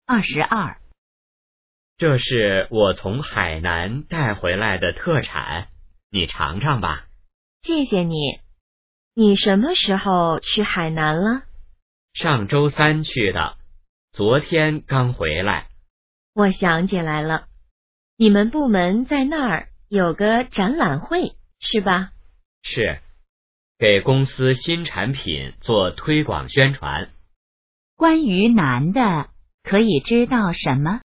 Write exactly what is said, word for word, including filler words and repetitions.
二十二。 这是我从海南带回来的特产，你尝尝吧。 谢谢你。你什么时候去海南了？ 上周三去的，昨天刚回来。 我想起来了，你们部门在那儿有个展览会，是吧？ 是，给公司新产品做推广宣传。 关于南的，可以知道什么？